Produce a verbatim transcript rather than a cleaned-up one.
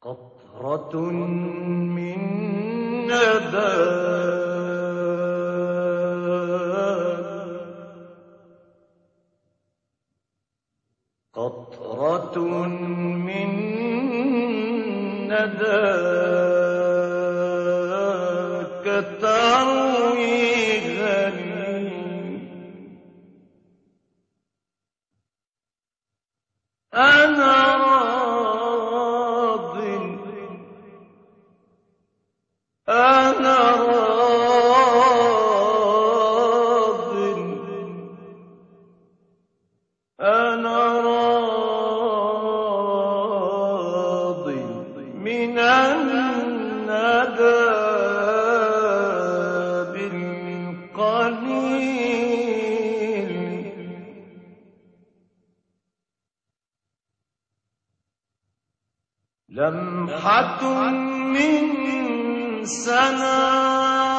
قطرة من نبات قطرة من نداك تروي غني أنا راض أنا راض أنا راض من الندى بالقليل لمحة من سناء